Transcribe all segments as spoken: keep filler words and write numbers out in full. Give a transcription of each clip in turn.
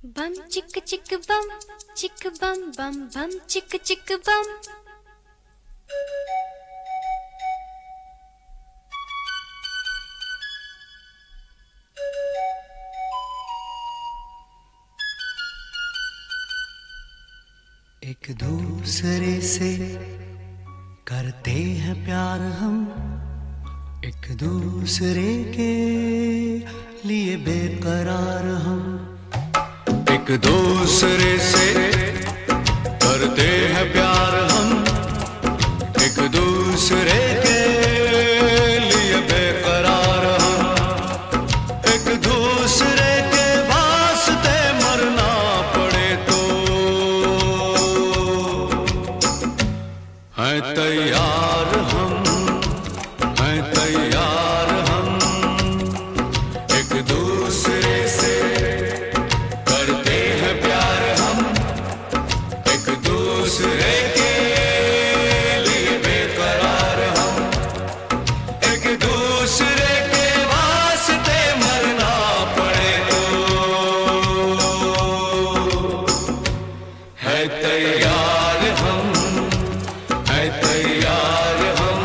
बम चिक चिक बम चिक बम बम बम चिक चिक बम। एक दूसरे से करते हैं प्यार हम, एक दूसरे के लिए बेकरार हम। एक दूसरे से करते हैं प्यार हम, एक दूसरे के लिए बेकरार हम। एक दूसरे के वास्ते मरना पड़े तो हैं तैयार हम, हैं तैयार हम। एक दूसरे से करते हैं प्यार हम, एक दूसरे के लिए बेकरार हम। एक दूसरे के वास्ते मरना पड़े तो है तैयार हम, है तैयार हम।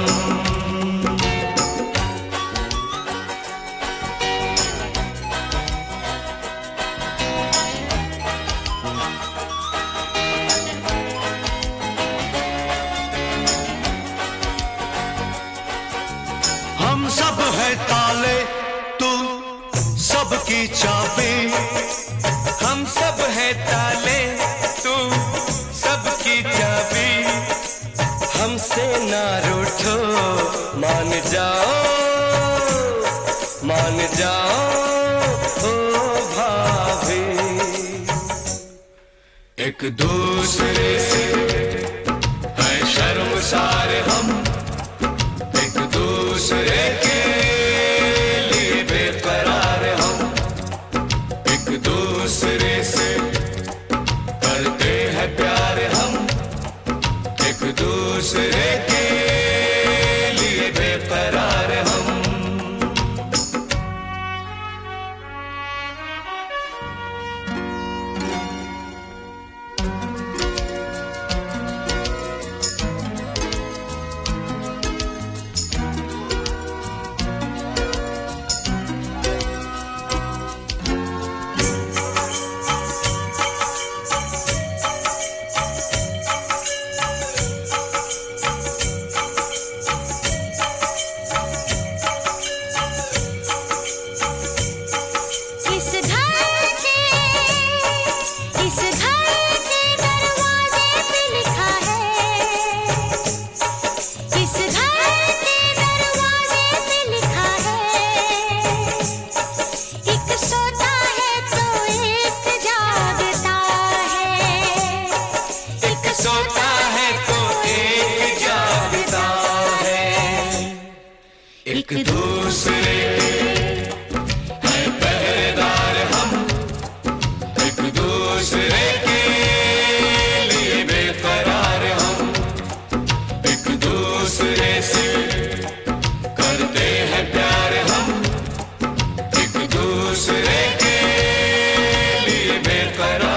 हम सब है ताले, तू सबकी चाबी। हम सब है ताले, तू सबकी चाबी। हमसे ना रूठो, मान जाओ, मान जाओ ओ भाभी। एक दूसरे से है शर्मसार हम, एक दूसरे के लिए बेकरार हम। एक दूसरे से करते हैं प्यार हम, एक दूसरे के लिए बेकरार हम। एक दूसरे के हैं पहरेदार हम, एक दूसरे के लिए बेकरार हम। एक दूसरे से करते हैं प्यार हम, एक दूसरे के लिए बेकरार।